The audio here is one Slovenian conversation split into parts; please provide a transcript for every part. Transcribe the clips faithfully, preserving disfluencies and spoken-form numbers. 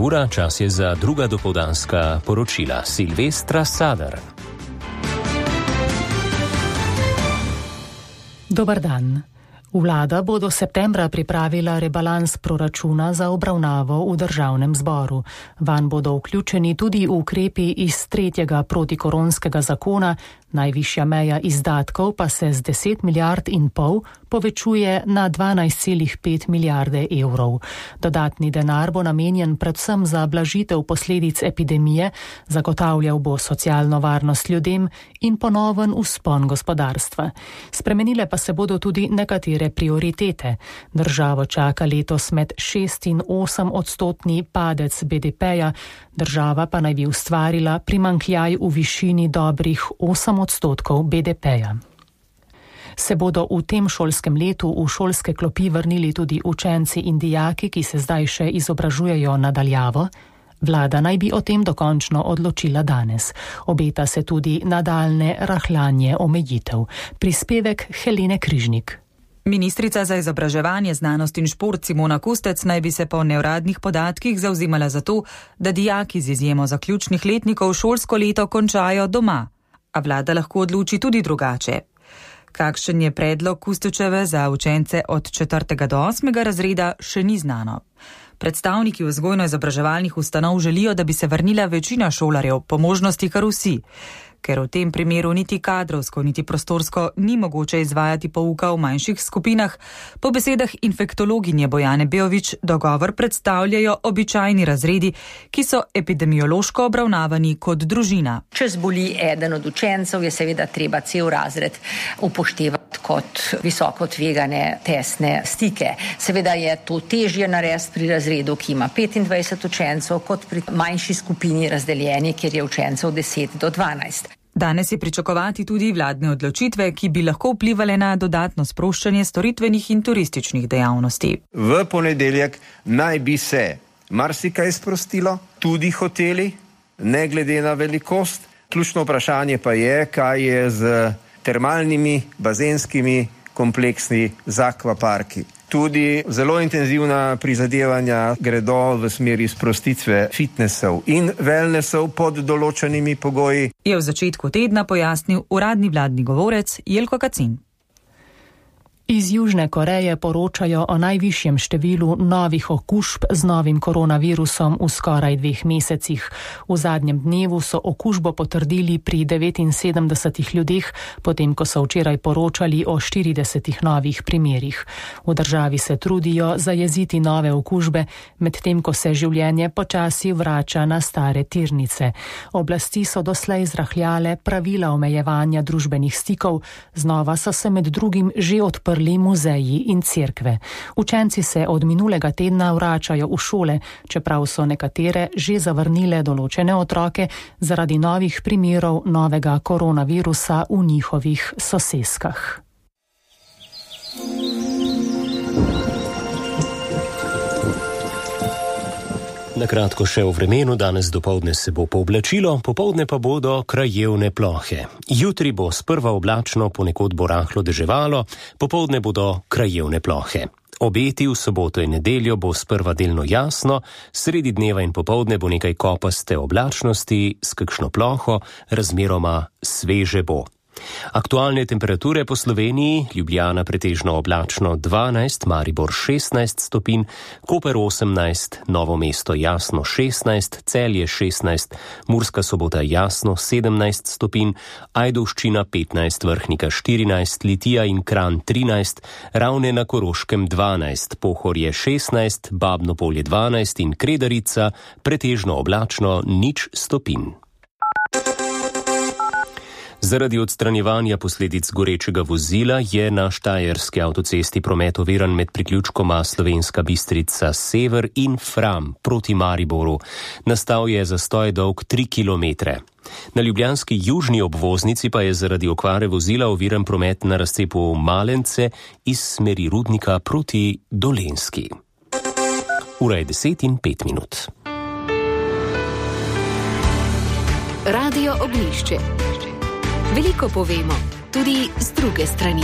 ura, čas je za druga dopoldanska poročila. Silvestra Sadar. Dobar dan. Vlada bo do septembra pripravila rebalans proračuna za obravnavo v državnem zboru. Vanj bodo vključeni tudi ukrepi iz tretjega protikoronskega zakona, najvišja meja izdatkov pa se z deset milijard in pol povečuje na dvanajst celih pet milijarde evrov. Dodatni denar bo namenjen predvsem za blažitev posledic epidemije, zagotavljal bo socialno varnost ljudem in ponoven vzpon gospodarstva. Spremenile pa se bodo tudi nekatere prioritete. Državo čaka letos med šest in osem odstotni padec B D P-ja, država pa naj bi ustvarila primanjkljaj v višini dobrih osem odstotkov B D P-ja. Se bodo v tem šolskem letu v šolske klopi vrnili tudi učenci in dijaki, ki se zdaj še izobražujejo nadaljavo? Vlada naj bi o tem dokončno odločila danes. Obeta se tudi nadaljne rahljanje omejitev. Prispevek Helene Križnik. Ministrica za izobraževanje, znanost in šport Simona Kustec naj bi se po neuradnih podatkih zavzemala za to, da dijaki z izjemo zaključnih letnikov šolsko leto končajo doma. A vlada lahko odloči tudi drugače. Kakšen je predlog Kustečeve za učence od četrtega do osmega razreda, še ni znano. Predstavniki vzgojno-izobraževalnih ustanov želijo, da bi se vrnila večina šolarjev, po možnosti kar vsi. Ker v tem primeru niti kadrovsko, niti prostorsko ni mogoče izvajati pouka v manjših skupinah, po besedah infektologinje Bojane Beović dogovor predstavljajo običajni razredi, ki so epidemiološko obravnavani kot družina. Če zboli eden od učencev, je seveda treba cel razred upoštevati kot visoko tvegane tesne stike. Seveda je to težje narediti pri razredu, ki ima petindvajset učencev, kot pri manjši skupini razdeljeni, kjer je učencev deset do dvanajst. Danes je pričakovati tudi vladne odločitve, ki bi lahko vplivale na dodatno sproščanje storitvenih in turističnih dejavnosti. V ponedeljek naj bi se marsikaj sprostilo, tudi hoteli, ne glede na velikost. Ključno vprašanje pa je, kaj je z termalnimi, bazenskimi kompleksi z akvaparki. Tudi zelo intenzivna prizadevanja gredo v smeri sprostitve fitnesov in wellnessov pod določenimi pogoji. Je v začetku tedna pojasnil uradni vladni govorec Jelko Kacin. Iz Južne Koreje poročajo o najvišjem številu novih okužb z novim koronavirusom v skoraj dveh mesecih. V zadnjem dnevu so okužbo potrdili pri devetinsedemdesetih ljudeh, potem ko so včeraj poročali o štiridesetih novih primerih. V državi se trudijo zajeziti nove okužbe, medtem ko se življenje počasi vrača na stare tirnice. Oblasti so doslej zrahljale pravila omejevanja družbenih stikov, znova so se med drugim že odprli muzeji in cerkve. Učenci se od minulega tedna vračajo v šole, čeprav so nekatere že zavrnile določene otroke zaradi novih primerov novega koronavirusa v njihovih soseskah. Na kratko še o vremenu. Danes dopoldne se bo pooblačilo, popoldne pa bodo krajevne plohe. Jutri bo sprva oblačno, ponekod bo rahlo deževalo, popoldne bodo krajevne plohe. Obeti v soboto in nedeljo bo sprva delno jasno, sredi dneva in popoldne bo nekaj kopaste oblačnosti s kakšno ploho, razmeroma sveže bo. Aktualne temperature po Sloveniji: Ljubljana pretežno oblačno dvanajst, Maribor šestnajst stopinj, Koper osemnajst, Novo mesto jasno šestnajst, Celje šestnajst, Murska Sobota jasno sedemnajst stopinj, Ajdovščina petnajst, Vrhnika štirinajst, Litija in Kranj trinajst, Ravne na Koroškem dvanajst, Pohorje šestnajst, Babno Polje dvanajst in Kredarica pretežno oblačno nič stopinj. Zaradi odstranjevanja posledic gorečega vozila je na štajerski avtocesti promet oviran med priključkoma Slovenska Bistrica Sever in Fram proti Mariboru. Nastal je zastoj dolg tri kilometre. Na ljubljanski južni obvoznici pa je zaradi okvare vozila oviran promet na razcepu Malence iz smeri Rudnika proti Dolenjski. Ura je deset in pet minut. Radio Oglišče. Veliko povemo, tudi z druge strani.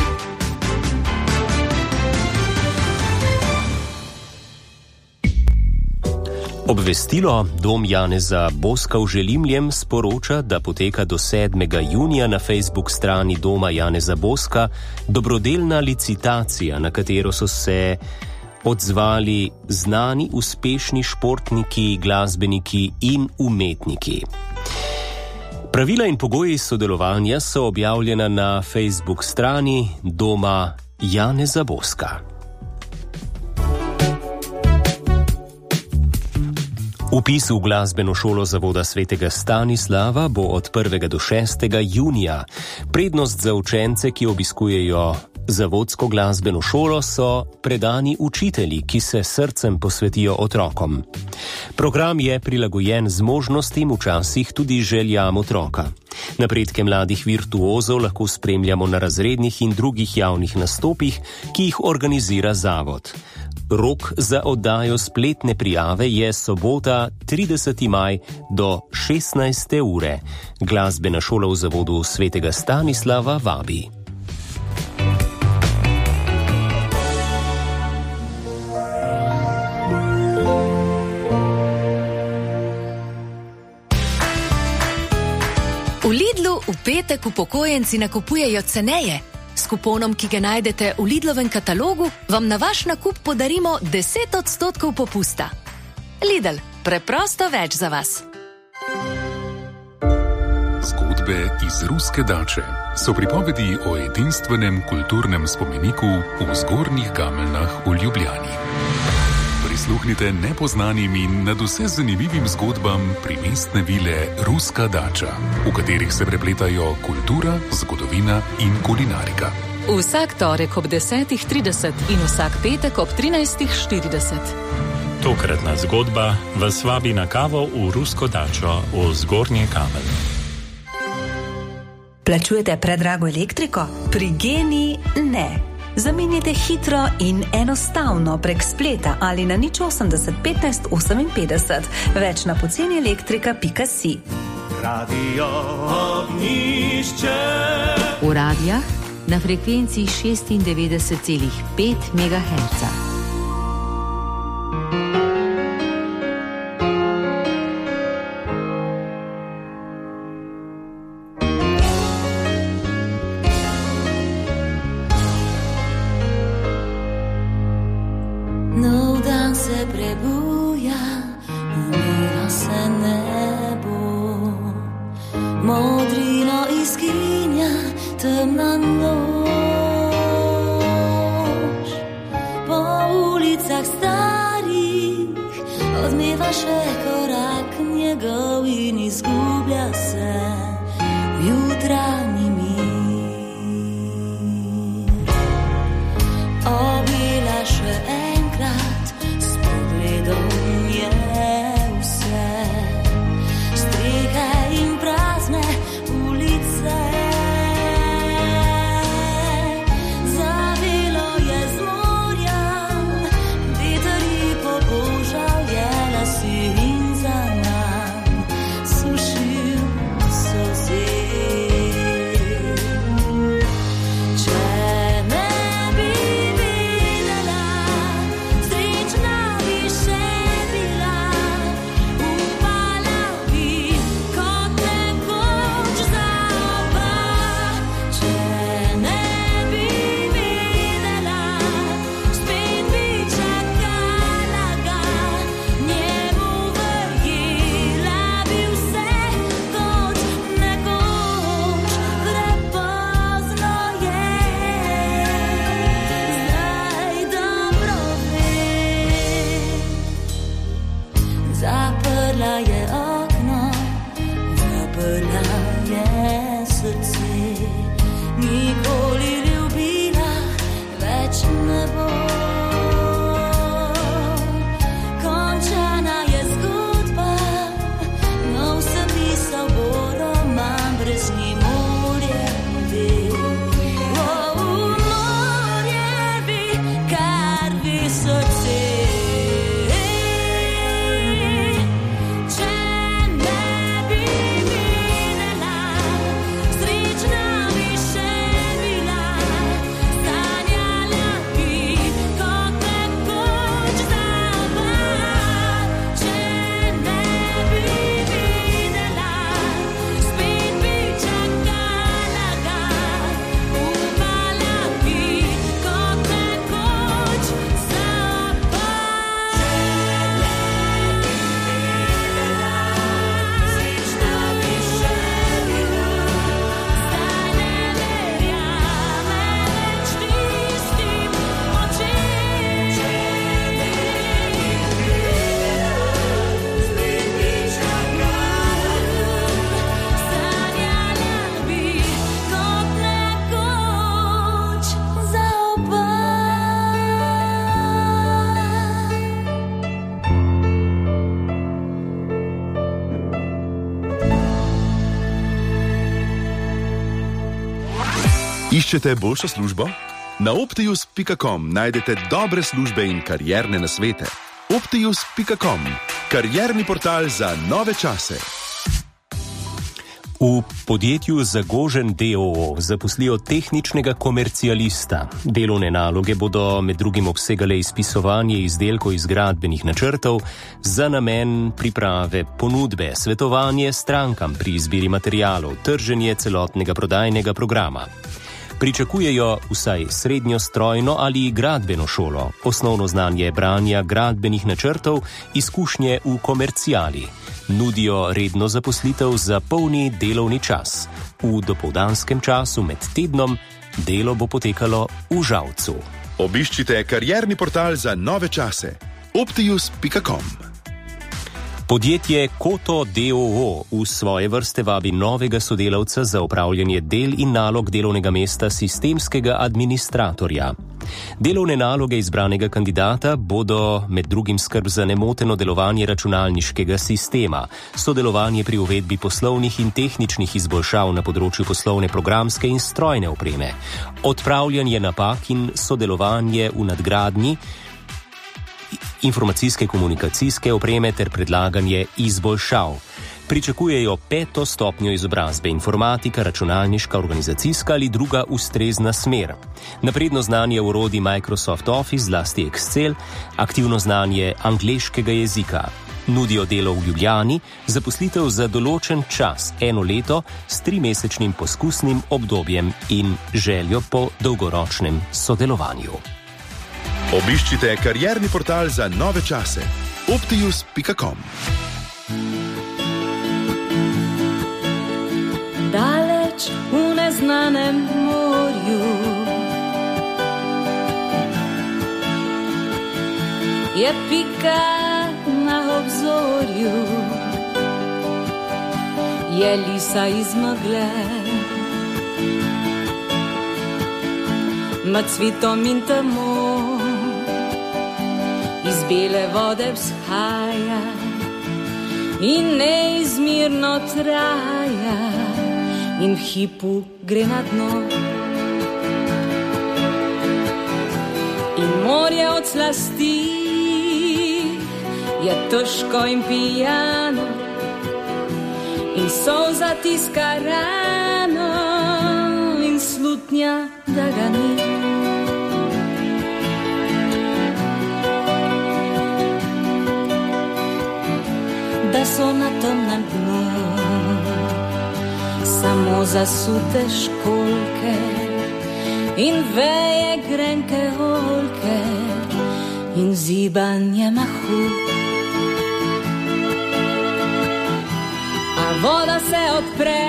Obvestilo Dom Janeza Boska v Želimljem sporoča, da poteka do sedmega junija na Facebook strani Doma Janeza Boska dobrodelna licitacija, na katero so se odzvali znani uspešni športniki, glasbeniki in umetniki. Pravila in pogoji sodelovanja so objavljena na Facebook strani Doma Janeza Boska. Vpis v glasbeno šolo Zavoda svetega Stanislava bo od prvega do šestega junija. Prednost za učence, ki obiskujejo zavodsko glasbeno šolo, so predani učitelji, ki se srcem posvetijo otrokom. Program je prilagojen zmožnostim, včasih tudi željam otroka. Napredke mladih virtuozov lahko spremljamo na razrednih in drugih javnih nastopih, ki jih organizira zavod. Rok za oddajo spletne prijave je sobota trideseti maj do šestnajste ure. Glasbena šola v Zavodu svetega Stanislava vabi. V Lidlu v petek upokojenci nakupujejo ceneje. S kuponom, ki ga najdete v Lidlovem katalogu, vam na vaš nakup podarimo deset odstotkov popusta. Lidl, preprosto več za vas. Zgodbe iz Ruske dače so pripovedi o edinstvenem kulturnem spomeniku v Zgornjih Gameljnah v Ljubljani. Prisluhnite nepoznanim in nadvse zanimivim zgodbam primestne vile Ruska dača, v katerih se prepletajo kultura, zgodovina in kulinarika. Vsak torek ob desetih trideset in vsak petek ob trinajstih štirideset. Tokratna zgodba vas vabi na kavo v Rusko dačo v Zgornje Gameljne. Plačujete predrago elektriko? Pri Geni ne. Zamenjajte hitro in enostavno prek spleta ali na nič osemdeset petnajst oseminpetdeset. Več na poceni elektrika pika si. Radio Ognjišče. V radijah na frekvenciji šestindevetdeset celih pet megaherca. Check. Iščete boljšo službo? Na optius pika com najdete dobre službe in karierne nasvete. optius pika com, karierni portal za nove čase. V podjetju Zagožen d. o. o. zaposlijo tehničnega komercialista. Delovne naloge bodo med drugim obsegale izpisovanje izdelkov iz gradbenih načrtov za namen priprave ponudbe, svetovanje strankam pri izbiri materialov, trženje celotnega prodajnega programa. Pričakujejo vsaj srednjo strojno ali gradbeno šolo, osnovno znanje branja gradbenih načrtov, izkušnje v komerciali. Nudijo redno zaposlitev za polni delovni čas. V dopoldanskem času med tednom delo bo potekalo v Žalcu. Obiščite karierni portal za nove čase. optius pika com. Podjetje Koto d. o. o. v svoje vrste vabi novega sodelavca za upravljanje del in nalog delovnega mesta sistemskega administratorja. Delovne naloge izbranega kandidata bodo med drugim skrb za nemoteno delovanje računalniškega sistema, sodelovanje pri uvedbi poslovnih in tehničnih izboljšav na področju poslovne programske in strojne opreme, odpravljanje napak in sodelovanje v nadgradnji informacijske komunikacijske opreme ter predlaganje izboljšav. Pričakujejo peto stopnjo izobrazbe informatika, računalniška, organizacijska ali druga ustrezna smer. Napredno znanje orodij Microsoft Office, zlasti Excel, aktivno znanje angleškega jezika. Nudijo delo v Ljubljani, zaposlitev za določen čas, eno leto, s trimesečnim poskusnim obdobjem in željo po dolgoročnem sodelovanju. Obiščite karierni portal za nove čase. optius pika com. Daleč v neznanem morju je pika na obzorju, je lisa iz megle, med cvitom in temo iz bele vode vzhaja in neizmirno traja in v hipu gre na dno. In morje od slasti je težko in pijano in solza tiska rano in slutnja, da ga ni. Da so na temnem dnu samo zasute školjke in veje grenke oljke in zibanje mahu. A voda se odpre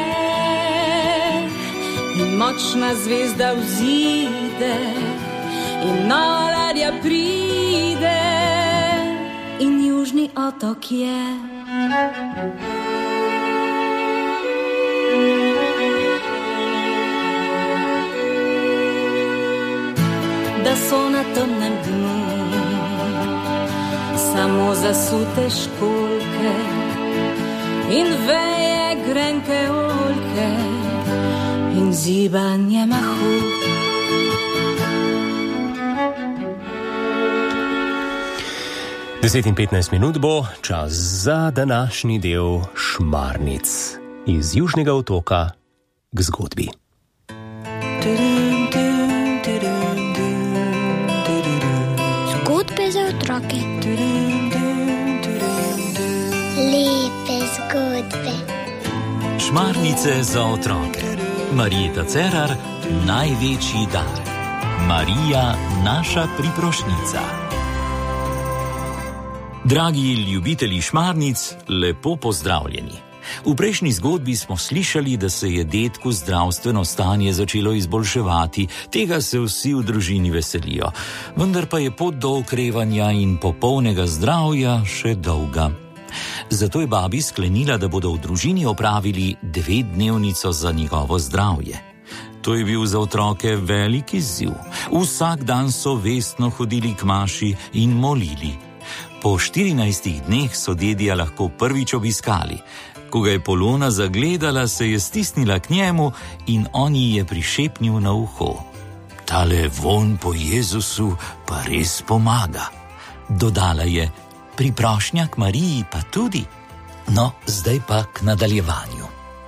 in močna zvezda vzide in nova ladja pride in južni otok je. Da so na temnem dnu samo zasute školjke in veje grenke oljke in zibanje mahu. deset in petnajst minut bo čas za današnji del Šmarnic. Iz Južnega otoka k zgodbi. Zgodbe za otroke. Lepe zgodbe. Šmarnice za otroke. Marjeta Cerar, največji dar. Marija, naša priprošnica. Dragi ljubitelji šmarnic, lepo pozdravljeni. V prejšnji zgodbi smo slišali, da se je dedku zdravstveno stanje začelo izboljševati, tega se vsi v družini veselijo, vendar pa je pot do okrevanja in popolnega zdravja še dolga. Zato je babi sklenila, da bodo v družini opravili devetdnevnico za njegovo zdravje. To je bil za otroke velik izziv. Vsak dan so vestno hodili k maši in molili. Po štirinajstih dneh so dedija lahko prvič obiskali. Ko ga je Polona zagledala, se je stisnila k njemu in on ji je prišepnil na uho. Tale vonj po Jezusu pa res pomaga. Dodala je, pri prošnja k Mariji pa tudi. No, zdaj pa k nadaljevanju.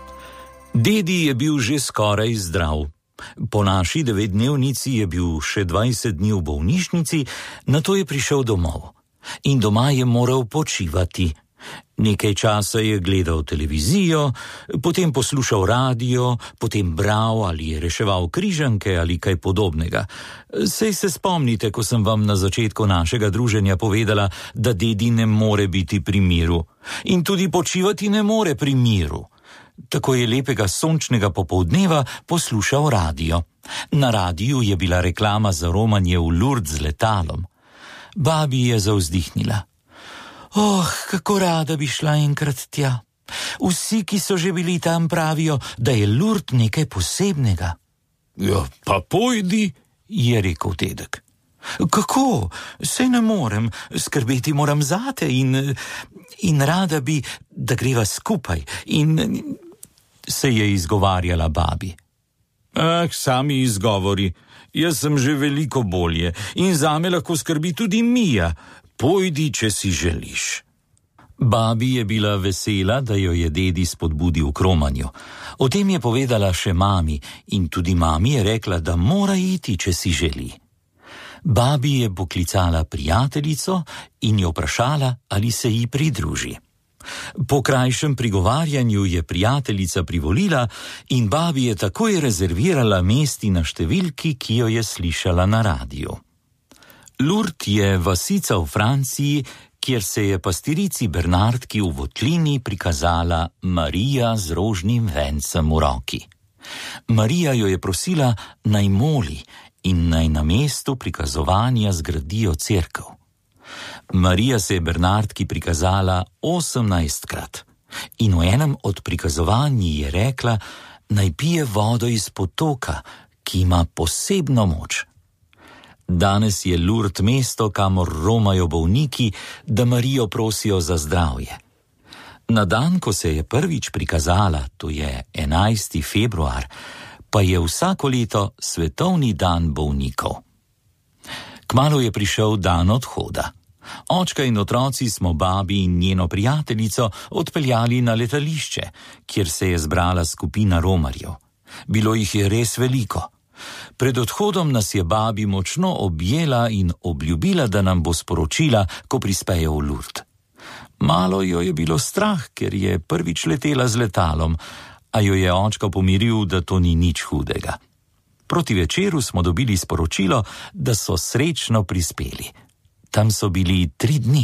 Dedi je bil že skoraj zdrav. Po naši devetdnevnici je bil še dvajset dni v bolnišnici, nato je prišel domov. In doma je moral počivati. Nekaj časa je gledal televizijo, potem poslušal radio, potem bral ali reševal križanke ali kaj podobnega. Sej se spomnite, ko sem vam na začetku našega druženja povedala, da dedi ne more biti pri miru. In tudi počivati ne more pri miru. Tako je lepega sončnega popoldneva poslušal radio. Na radiju je bila reklama za romanje v Lourdes z letalom. Babi je zavzdihnila. Oh, kako rada bi šla enkrat tja. Vsi, ki so že bili tam, pravijo, da je Lourdes nekaj posebnega. Ja, pa pojdi, je rekel dedek. Kako? Sej ne morem, skrbeti moram zate in, in rada bi, da greva skupaj. In se je izgovarjala babi. Ah, sami izgovori. Jaz sem že veliko bolje in zame lahko skrbi tudi Mija. Pojdi, če si želiš. Babi je bila vesela, da jo je dedi spodbudil k romanju. O tem je povedala še mami in tudi mami je rekla, da mora iti, če si želi. Babi je poklicala prijateljico in jo vprašala, ali se ji pridruži. Po krajšem prigovarjanju je prijateljica privolila in babi je takoj rezervirala mesti na številki, ki jo je slišala na radiju. Lourdes je vasica v Franciji, kjer se je pastirici Bernardki v votlini prikazala Marija z rožnim vencem v roki. Marija jo je prosila, naj moli in naj na mestu prikazovanja zgradijo cerkev. Marija se je Bernardki prikazala osemnajstkrat in v enem od prikazovanj je rekla, naj pije vodo iz potoka, ki ima posebno moč. Danes je Lourdes mesto, kamor romajo bolniki, da Marijo prosijo za zdravje. Na dan, ko se je prvič prikazala, to je enajsti februar, pa je vsako leto svetovni dan bolnikov. Kmalu je prišel dan odhoda. Očka in otroci smo babi in njeno prijateljico odpeljali na letališče, kjer se je zbrala skupina romarjev. Bilo jih je res veliko. Pred odhodom nas je babi močno objela in obljubila, da nam bo sporočila, ko prispejo v Lourdes. Malo jo je bilo strah, ker je prvič letela z letalom, a jo je očka pomiril, da to ni nič hudega. Proti večeru smo dobili sporočilo, da so srečno prispeli. Tam so bili tri dni.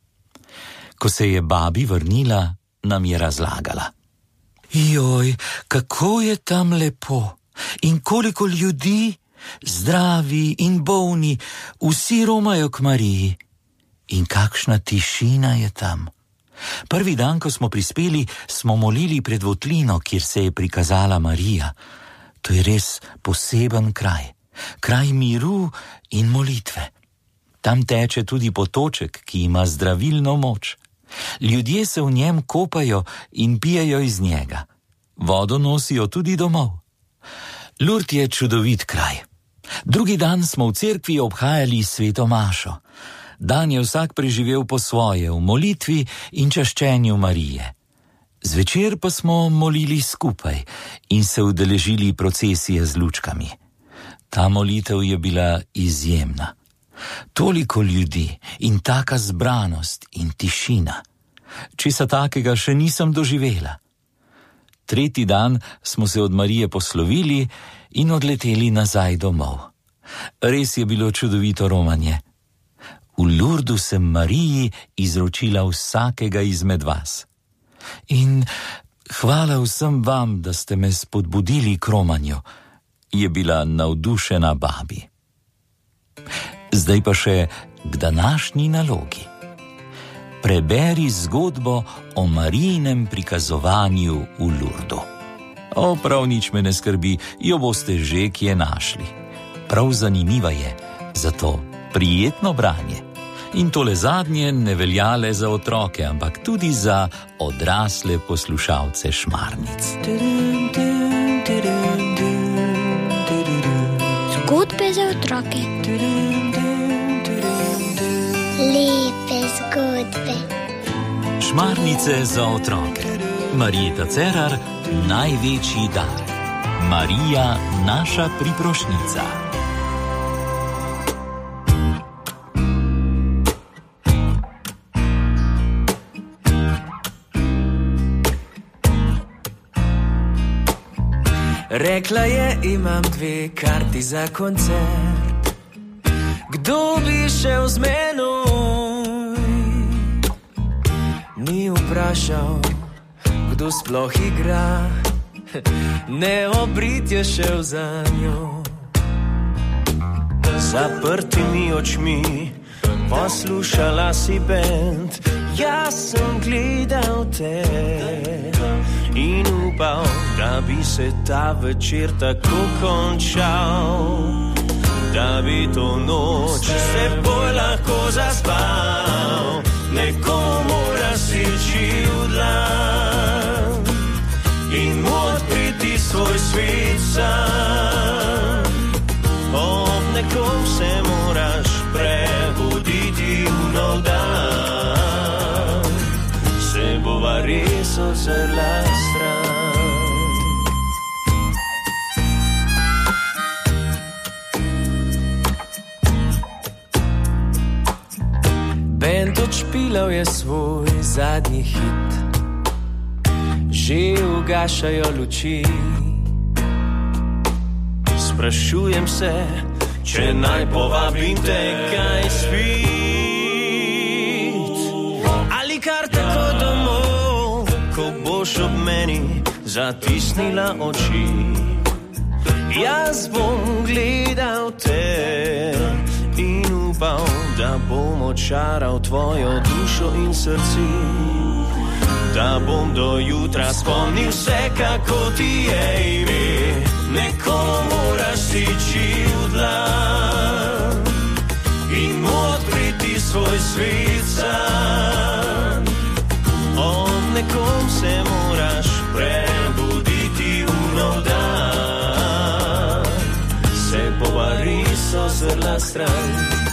Ko se je babi vrnila, nam je razlagala. Joj, kako je tam lepo! In koliko ljudi, zdravi in bolni, vsi romajo k Mariji. In kakšna tišina je tam. Prvi dan, ko smo prispeli, smo molili pred votlino, kjer se je prikazala Marija. To je res poseben kraj. Kraj miru in molitve. Tam teče tudi potoček, ki ima zdravilno moč. Ljudje se v njem kopajo in pijejo iz njega. Vodo nosijo tudi domov. Lourdes je čudovit kraj. Drugi dan smo v cerkvi obhajali sveto mašo. Dan je vsak preživel po svoje, v molitvi in čaščenju Marije. Zvečer pa smo molili skupaj in se udeležili procesije z lučkami. Ta molitev je bila izjemna. Toliko ljudi in taka zbranost in tišina. Česa takega še nisem doživela. Tretji dan smo se od Marije poslovili in odleteli nazaj domov. Res je bilo čudovito romanje. V Lourdesu sem Mariji izročila vsakega izmed vas. In hvala vsem vam, da ste me spodbudili k romanju, je bila navdušena babi. Zdaj pa še k današnji nalogi. Preberi zgodbo o Marijinem prikazovanju v Lourdesu. O, prav nič me ne skrbi, jo boste že kje našli. Prav zanimiva je, zato prijetno branje. In tole zadnje ne velja le za otroke, ampak tudi za odrasle poslušalce šmarnic. Zgodbe za otroke. Lepe zgodbe. Šmarnice za otroke. Marjeta Cerar, največji dar. Marija, naša priprošnica. Rekla je, imam dve karti za koncert. Kdo bi šel z menoj? Ni vprašal, kdo sploh igra. Neobrit je šel za njo. Zaprtimi očmi poslušala si bend. Jaz sem gledal te in upal, da bi se ta večer tako končal, da bi to noč se bolj lahko zaspal. Nekomu moraš seči v dlan in mu odpriti svoj svet sam. Ob nekom se moraš prebuditi v nov dan, se bova res ozrla stran. Bend odšpilal je svoj zadnji hit, že ugašajo luči. Sprašujem se, če naj povabim te kaj spit, ali kar tako domov, ko boš ob meni zatisnila oči. Jaz bom gledal te in upal, da bom očaral tvojo dušo in srci, da bom do jutra spomnil vse, kako ti je ime. Nekomu moraš seči v dlan in mu odpriti svoj svet sam. Ob nekom se moraš prebuditi v nov dan, se bova res ozrla stran.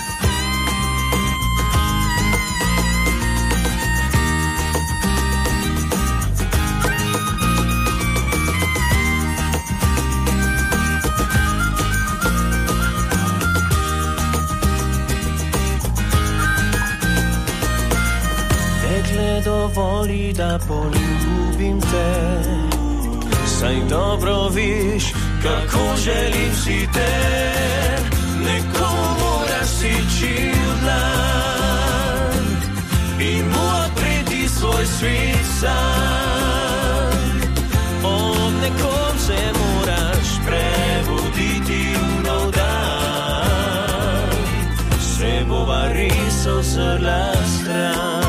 Dovoli, da poljubim te, saj dobro viš, kako želim si te. Nekomu moraš seči v dlan in mu odpreti svoj svet sam. Ob nekom se moraš prebuditi v nov dan, se bova res ozrla stran.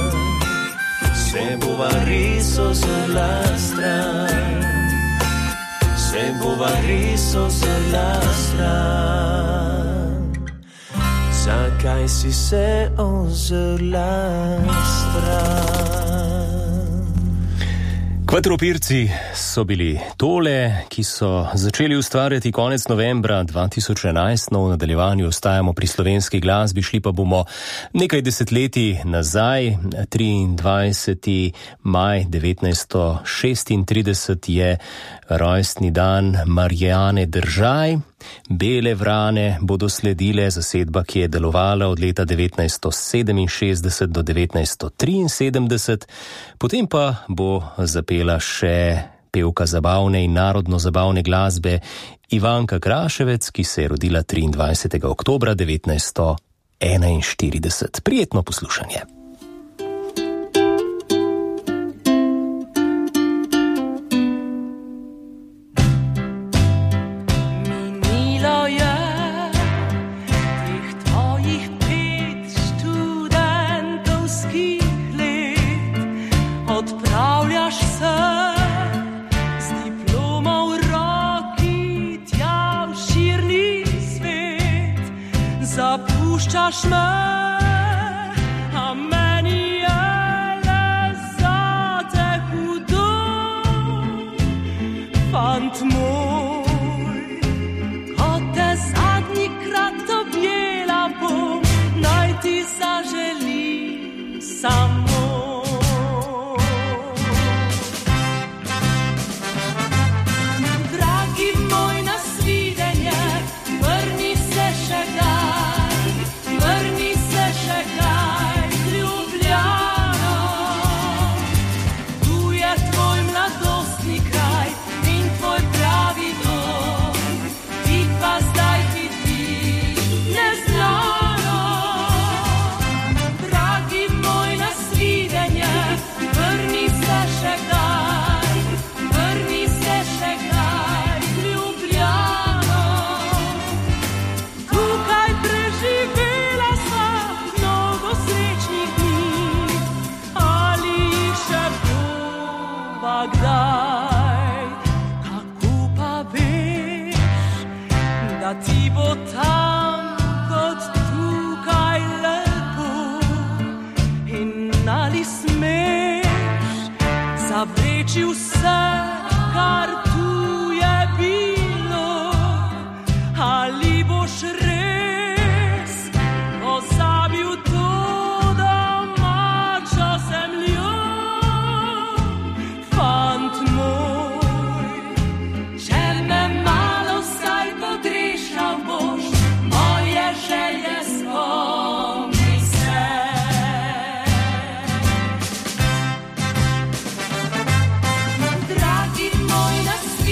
Se bova res ozrla stran, se bova res ozrla stran. Zakaj si se ozrla stran? Kvadropirci so bili tole, ki so začeli ustvarjati konec novembra dva tisoč enajst, no v nadaljevanju ostajamo pri slovenski glasbi, šli pa bomo nekaj desetletij nazaj. triindvajseti maj devetnajststo šestintrideset je rojstni dan Marjane Držaj. Bele vrane bodo sledile, zasedba, ki je delovala od leta devetnajststo sedeminšestdeset do devetnajststo triinsedemdeset, potem pa bo zapela še pevka zabavne in narodno-zabavne glasbe Ivanka Kraševec, ki se je rodila triindvajsetega oktobra devetnajststo enainštirideset. Prijetno poslušanje. Zapuščaš me Fant moj, ko te zadnjikrat objela bom, naj ti zaželim samo. Dragi moj, nasvidenje, vrni se še kdaj, vrni se še kdaj v Ljubljano. Tu je tvoj mladostni kraj in tvoj pravi dom, ti pa zdaj hiti neznano. Dragi moj, nasvidenje, vrni se še kdaj, vrni se še kdaj v Ljubljano. Tukaj preživela sva mnogo srečnih dni, ali jih še bova kdaj. Kako pa veš, da ti bo tam kot tukaj lepo, in ali smeš zavreči vse, kar tu je bilo, ali boš res pozabil to domačo zemljo. Fant moj, če me malo vsaj podrešal boš, moje želje spomni se. Dragi moj, nasvidenje,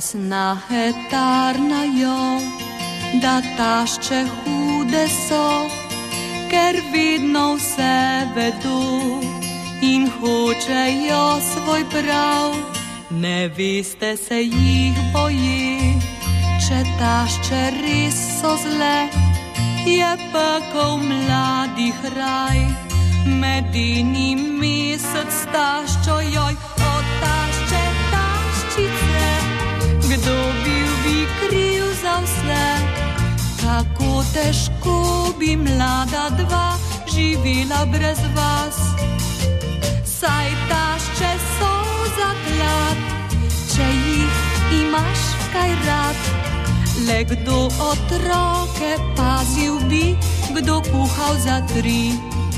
snahe tarnajo, da tašče hude so, ker vedno vse vedo in hočejo svoj prav. Ne veste se jih boje, če tašče res so zle, je pekel mladih raj, medeni mesec taščo joj. O tašče, taščice, kdo bil bi kriv za vse, kako težko bi mlada dva živela brez vas. Saj tašče so zaklad, če jih imaš kaj rad, le kdo otroke pazil bi, kdo kuhal za tri.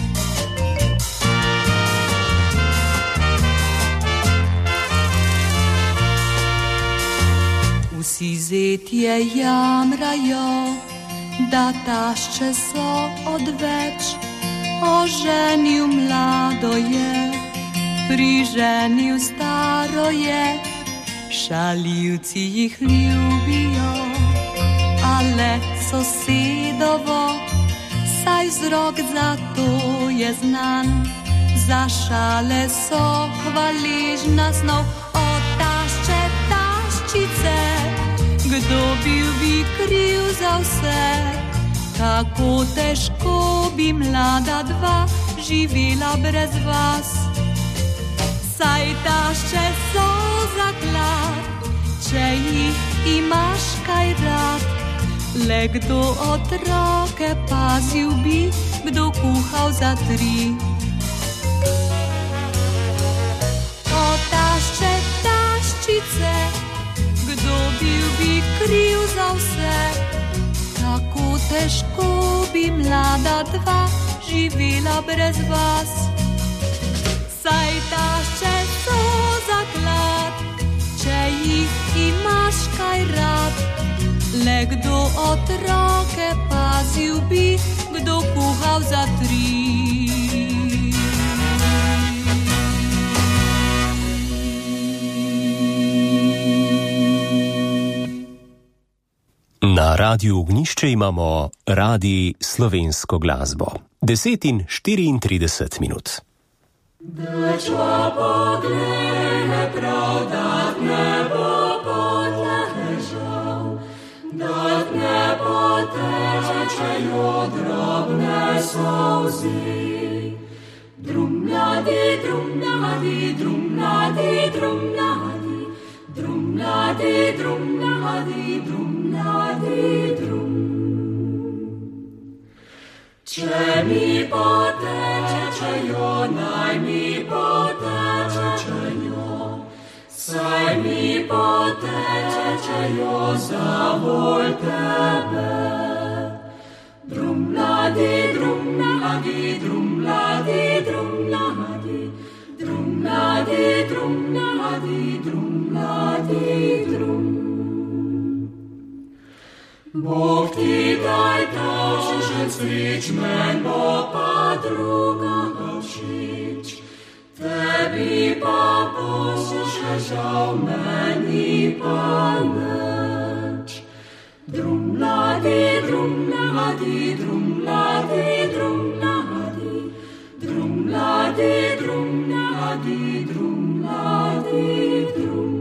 Vsi zetje jamrajo, da tašče so odveč, oženil mlado je, priženil staro je. Šaljivci jih ljubijo, ale sosedovo, saj vzrok za to je znan, za šale so hvaležna snov. O tašče, taščice, kdo bil bi kriv za vse, kako težko bi mlada dva živela brez vas. Saj tašče so zaklad, če jih imaš kaj rad, le kdo otroke pazil bi, kdo kuhal za tri. O tašče, taščice, kdo bil bi kriv za vse, kako težko bi mlada dva živela brez vas. Saj tašče so zaklad, če jih imaš kaj rad, le kdo otroke pazil bi, kdo kuhal za tri. Na Radiu Ognjišče imamo Radi slovensko glasbo. deset in štiriintrideset minut. Dečva poglede prav, da ne bo potežal, da ne potečejo drobne solzi. Drum mladi, drum mladi, drum mladi, drum mladi, drum mladi, drum mladi, drum mladi, drum. Če mi potečejo, naj mi potečejo, saj mi potečejo zavolj tebe. Drum mladi, drum mladi, drum mladi, drum mladi, drum mladi, drum mladi, drum mladi, drum. Bog ti daj tavšen sreč, men bo pa druga všeč. Tebi pa poslušal, meni pa neč. Drum mladi, drum mladi, drum mladi, drum mladi, drum mladi, drum mladi, drum mladi, drum.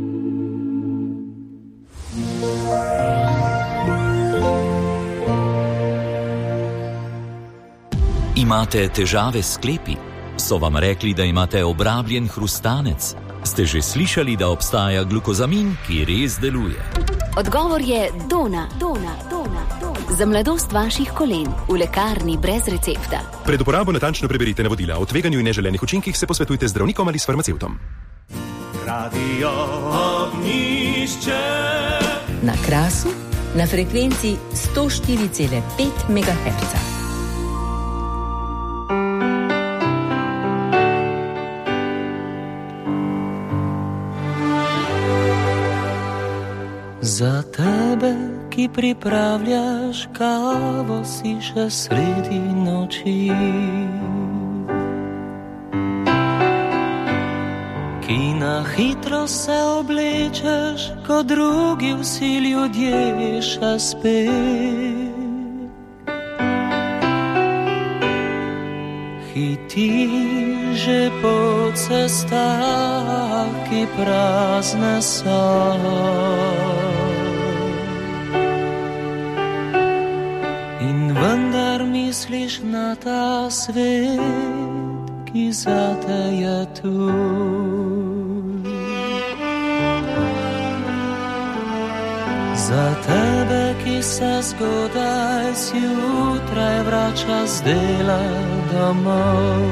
Imate težave s sklepi? So vam rekli, da imate obrabljen hrustanec? Ste že slišali, da obstaja glukozamin, ki res deluje? Odgovor je Dona, Dona, Dona, Dona. Za mladost vaših kolen v lekarni brez recepta. Pred uporabo natančno preberite navodila. O tveganju in neželenih učinkih se posvetujte z zdravnikom ali s farmacevtom. Radio Ognjišče. Na Krasu, na frekvenci sto štiri cela pet megaherca. Za tebe, ki pripravljaš kavo, si še sredi noči, ki na hitro se oblečeš, ko drugi vsi ljudje še spet. Hiti že po cestah, ki prazne so. In vendar misliš na ta svet, ki zate je tu. Za tebe, ki se zgodaj zjutraj vrača z dela domov.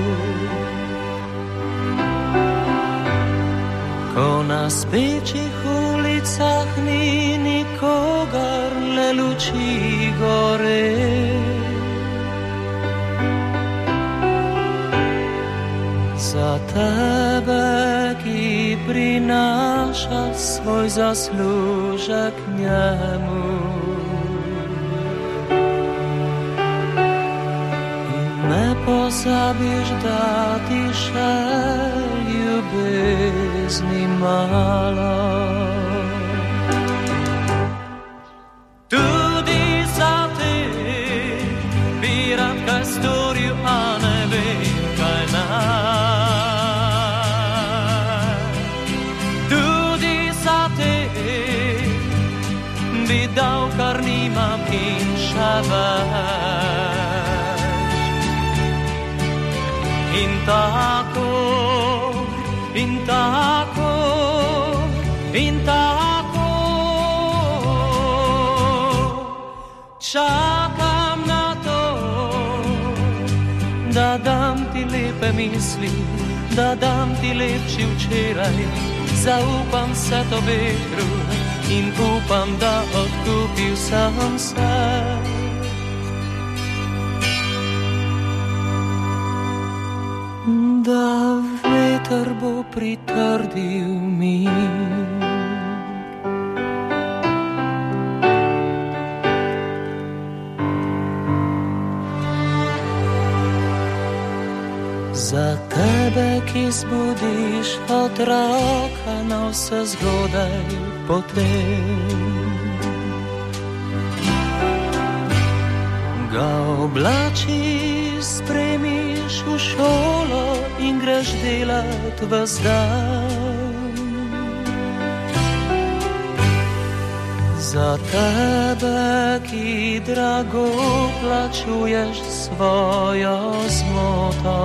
Ko na spečih ulicah ni nikogar, le luči gore. Za tebe, ki prinaša svoj zaslužek njemu. In ne pozabiš dati še ljubezni malo. Tudi za te bi rad kaj storil, a ne vem kaj naj. Dal, kar nimam in še več. In tako, in tako, in tako čakam na to, da dam ti lepe misli, da dam ti lepši včeraj. Zaupam se to vetru in upam, da odkupil sem se. Da veter bo pritrdil mi. Za tebe, ki zbudiš otroka na vse zgodaj potem. Ga oblačiš, spremiš v šolo in greš delat ves dan. Za tebe, ki drago plačuješ svojo zmoto.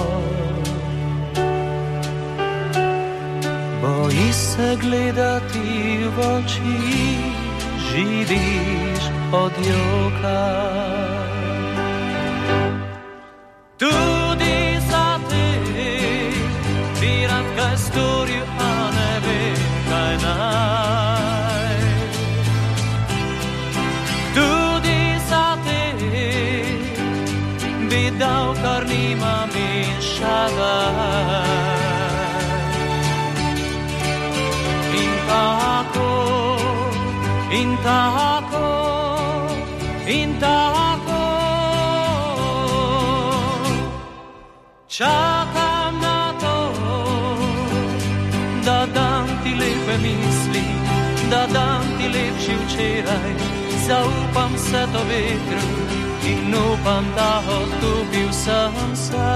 Bojiš se gledati v oči, živiš od joka. Tudi za te bi rad kaj storil, a ne vem kaj naj. Tudi za te bi dal, kar nimam in še več. In tako, in tako čakam na to, da dam ti lepe misli, da dam ti lepši včeraj. Zaupam se to vetru in upam, da odkupil sem se.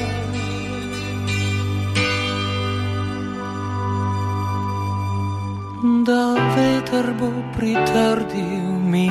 Da veter bo pritrdil mi.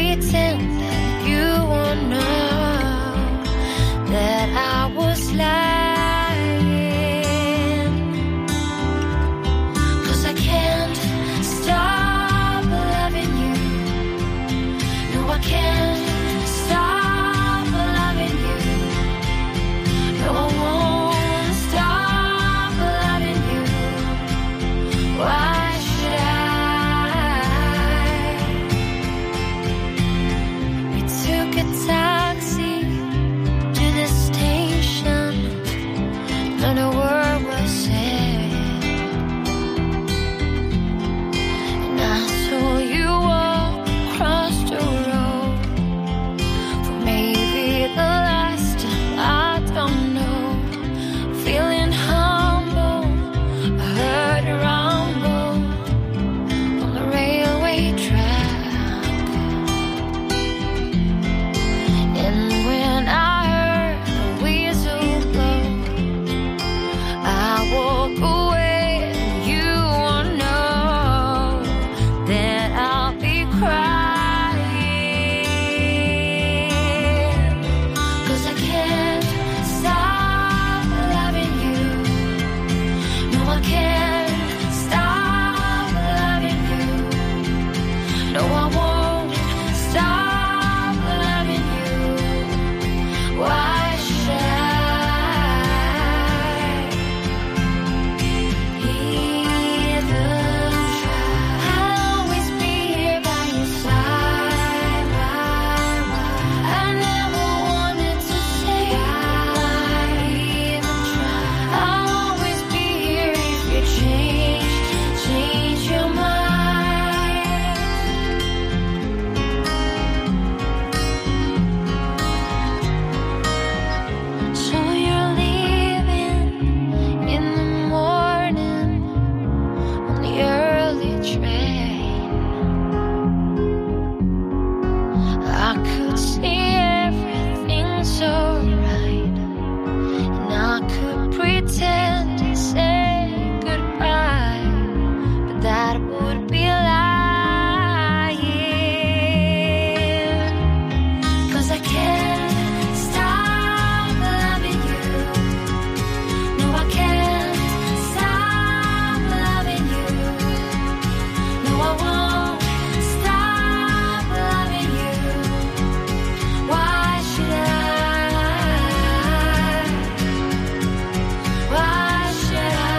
pretend that you won't know that I was lying, 'cause I can't stop loving you. No, I can't stop loving you. No, I won't stop loving you. Why should I? We took a taxi to the station. Not a word was said, and I saw you walk across the road for maybe the last time. I don't know. Feeling humble, I heard a rumble on the railway track, and when I heard the whistle blow, I walk away, and you won't know that I'll be crying, 'cause I can't stop loving you. No, I can't stop loving you. No, I won't stop loving you. Why should I? Even try. I'll always be here by your side. I never wanted to say I even try. I'll always be here if you change, change your mind. So you're leaving in the morning on the early train. I could see everything so right, and I could pretend to say goodbye, but that would be lying, 'cause I can't stop loving you. No, I can't stop loving you. No, I won't stop loving you. Why should I? Why should I?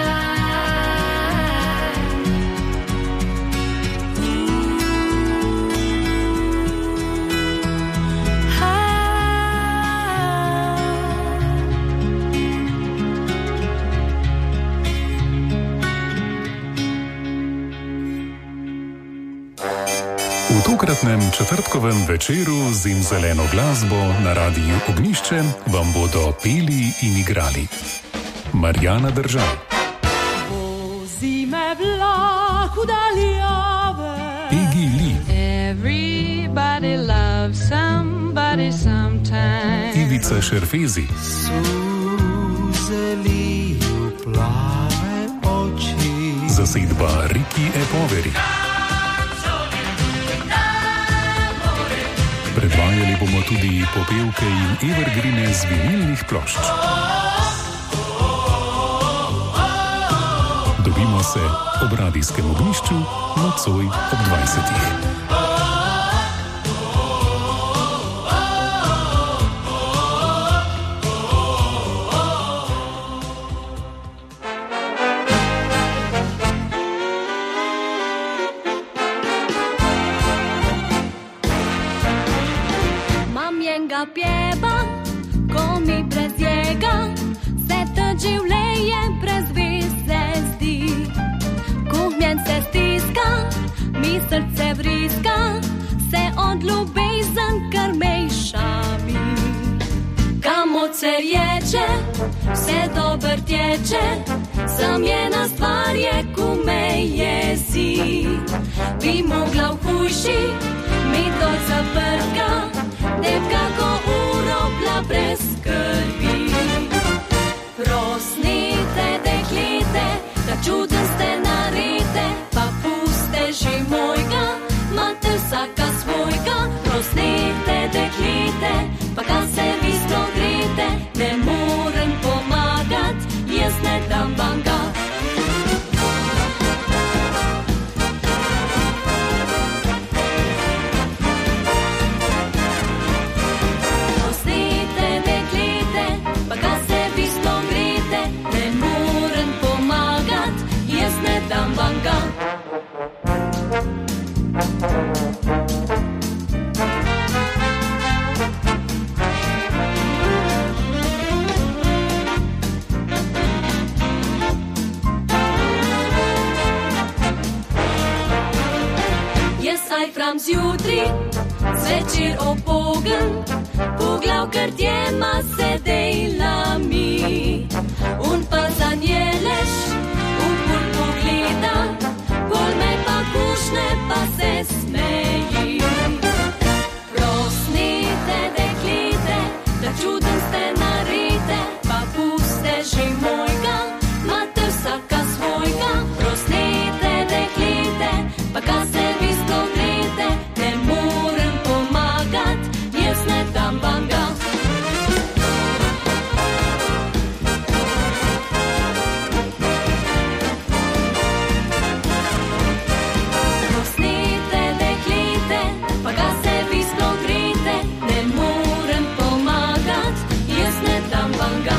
V tokratnem četrtkovem večeru z zeleno glasbo na radiju Ognjišče vam bodo peli in igrali Marjana Držal, Vozi me vlak v daljave. Peggy Lee, Everybody loves somebody sometime. Ivica Šerfezi, Suzelijo plave oči. zasedba Riki E. Poveri. Predvajali bomo tudi popevke in evergrine z vinilnih plošč. Dobimo se ob radijskem ognjišču nocoj ob dvajsetih. Mam njenga pjeva, ko mi brez njega se to življenje brez veze zdi. Kuhnjen se stiska, mi srce vriska, se od ljubezen kar mešami. Kamocer ječe, vse dober tječe, zamljena stvar je, ko me jezi. Bi mogla v hujši, mi to zaprtka, nekako urobla brez skrbi. Prosnite, deklite, da čuden ste narite, pa puste že mojga, mate vsaka svojga, deklete, pa ka se vi spogrete, ne morem pomagat, jaz ne dam vam ga. Prostite deklete, pa ka se vi spogrete, ne morem pomagat, jaz ne dam vam ga. Fram zjutri, zvečer opogen, poglav krdjema se dejla mi. Un pa zanjeleš, un pol pogleda, pol me pa kušne pa se smeji. Prosnite deklite, da čuden ste narite, pa puste že mojga, mate vsaka svojga. Prosnite deklite, pa ka se vi spogrete, ne morem pomagat, jaz ne dam vam ga. Prosnite deklite, pa ka se vi spogrete, ne morem pomagat, jaz ne dam vam ga.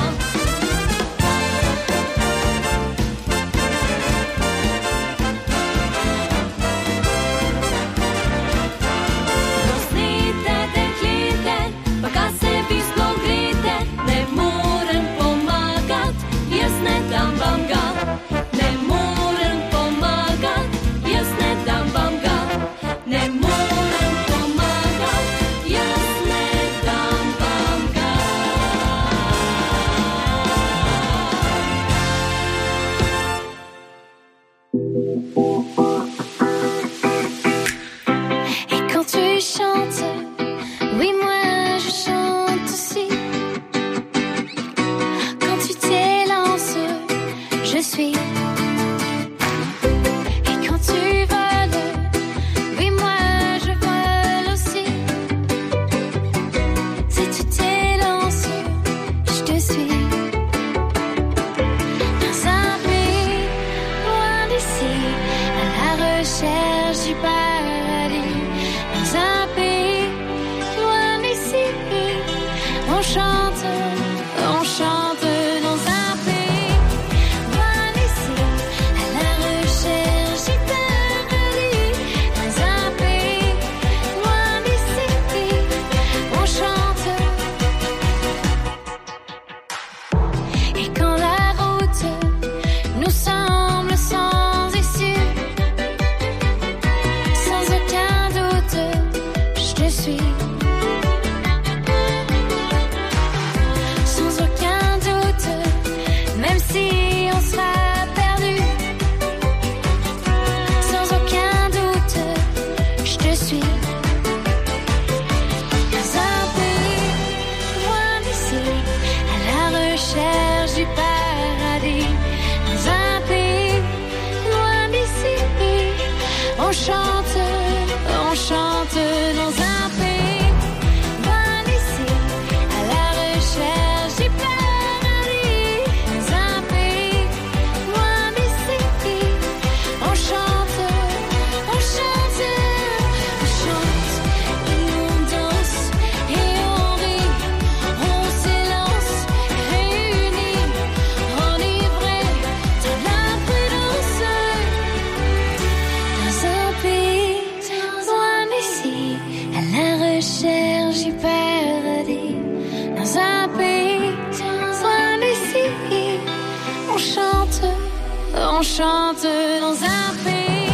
On chante dans un pays,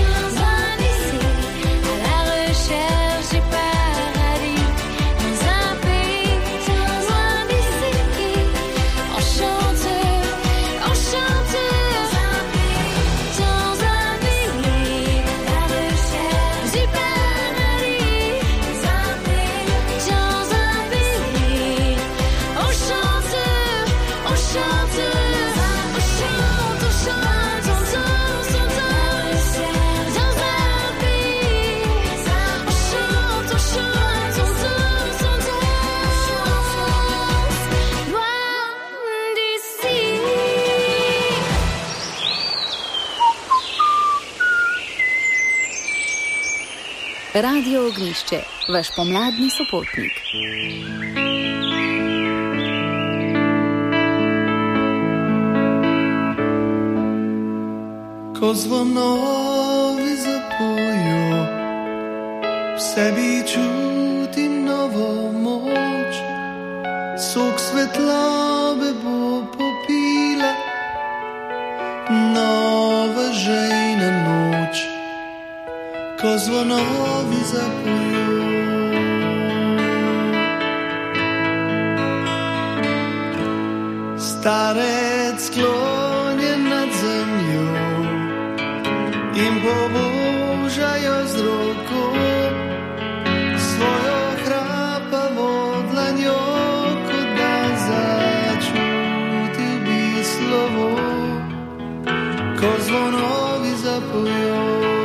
loin d'ici, à la recherche du paradis. Dans un pays, loin d'ici, on chante, on chante dans un pays, dans un pays, à la recherche du paradis. Dans un pays, dans un pays, on chante, on chante. Chante, Radio Ognišče, vaš pomladni sopotnik. Ko zvonovi zapojo, v sebi čutim novo moč, sok svetlobe bo popila, nova žejna noč. Ko zvonovi zapojo, starec sklonjen nad zemljo in pobožajo z roko svojo hrapavo dlanjo, kot da začutil bi slovo, ko zvonovi zapojo.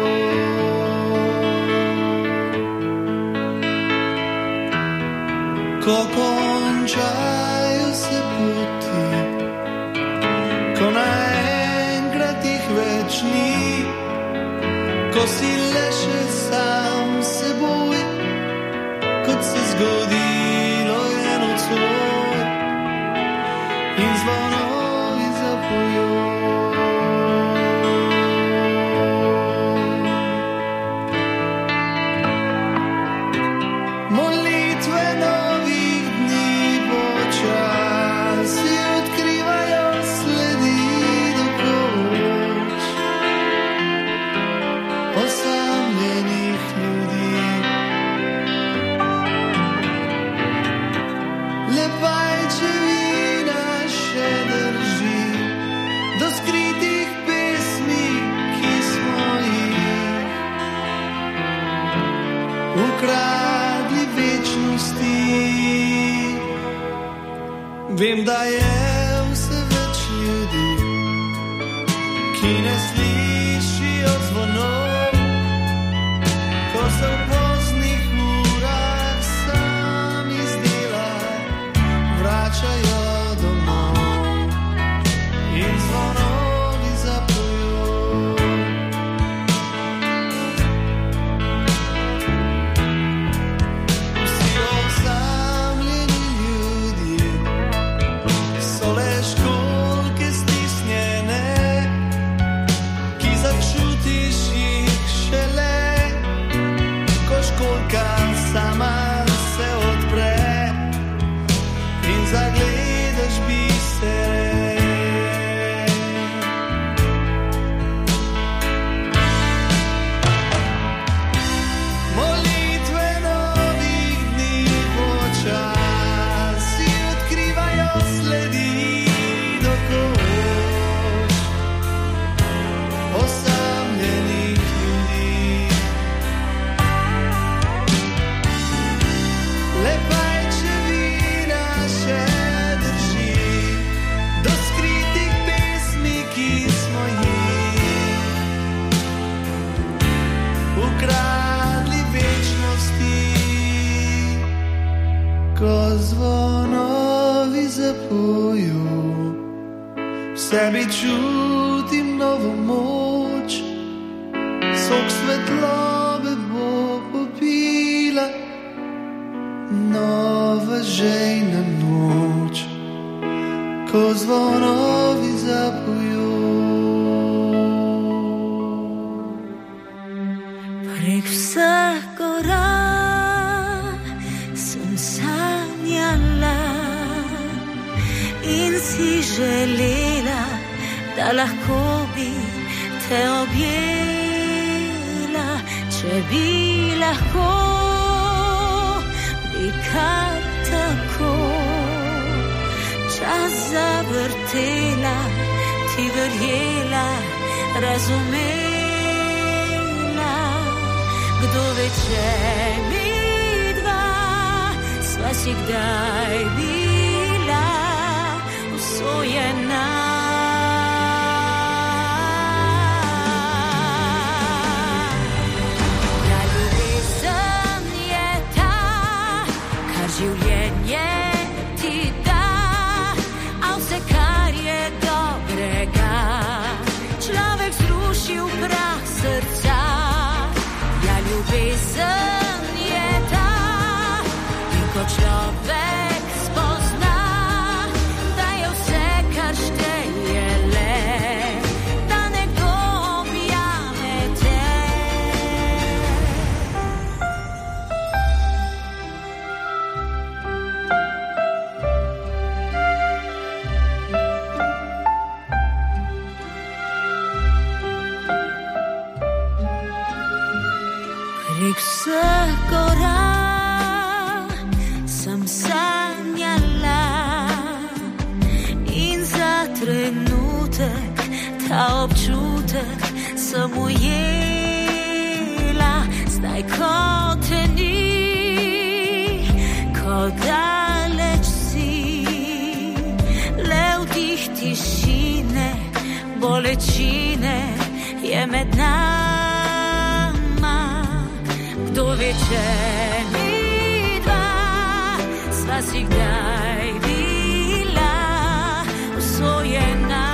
Ko končajo se poti, ko naenkrat jih več ni, ko si le še sam seboj, kot se zgodilo je nocoj in zvonovi zapojo. Molitve novih dni počasi odkrivajo sledi do koč osamljenih ljudi. Le pajčevina še drži do skritih pesmi, ki smo jih ukradli večnosti. Vem, da je vse več ljudi, ki ne slišijo zvonov, ko se v poznih urah sami z dela vračajo domov in zvonovi zapojo. Vsi osamljeni ljudje so le školjke stisnjene, ki začutiš jih šele, ko školjka sama se odpre in zagledaš bisere. Molitve novih dni počasi odkrivajo sledi do koč osamljenih ljudi. Le pajčevina še drži do skritih pesmi, ki smo jih ukradli večnosti, ko zvonovi zapojo. V sebi čutim novo moč, sok svetlobe bo popila, nova žejna noč, ko zvonovi zapojo. Prek vseh gora sem sanjala in si želela, da lahko bi te objela, če bi lahko, bi kar tako čas zavrtela, ti verjela, razumela, kdo ve, če midva sva si kdaj bila usojena. Ja, ljubezen je ta, kar življenje ti da, a vse, kar je dobrega, človek zruši v prah srca. Ja, ljubezen sem ujela, zdaj ko te ni, ko daleč si, le vdih tišine, bolečine je med nama. Kdo ve, če mi dva sva si kdaj bila usvojena.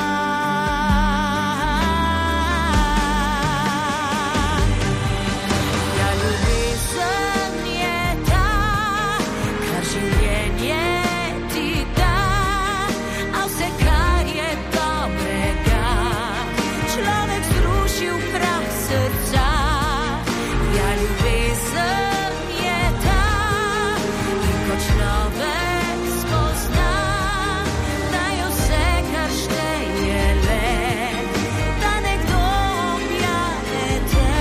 Ja, ljubezen je ta, kar življenje ti da, a vse, kar je dobrega, človek zruši v prah srca. Ja, ljubezen je ta, in ko človek spozna, da je vse, kar šteje le, da nekdo objame te.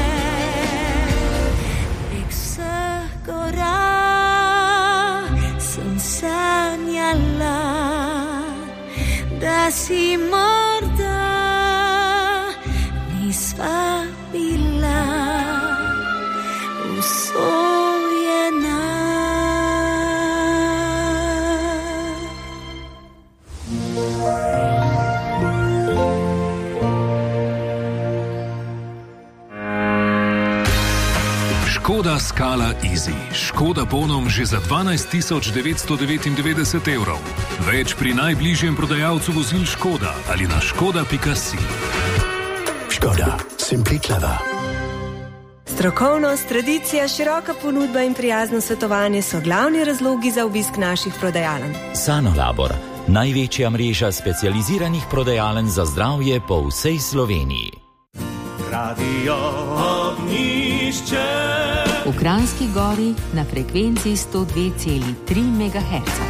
Prek vseh gora sem sanjala, da si morda nisva bila usvojena. Škoda Scala Easy. Škoda ponom že za dvanajst tisoč devetsto devetindevetdeset evrov. Več pri najbližjem prodajalcu vozil Škoda ali na škoda pika si. Škoda. Simply clever. Strokovnost, tradicija, široka ponudba in prijazno svetovanje so glavni razlogi za obisk naših prodajaln. Sanolabor, največja mreža specializiranih prodajaln za zdravje po vsej Sloveniji. Radio Ognjišče. V Kranjski Gori na frekvenci sto dve celi tri megaherca.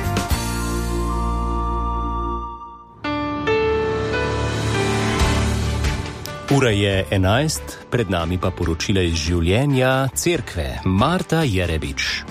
Ura je enajst, pred nami pa poročila iz življenja cerkve. Marta Jerebič.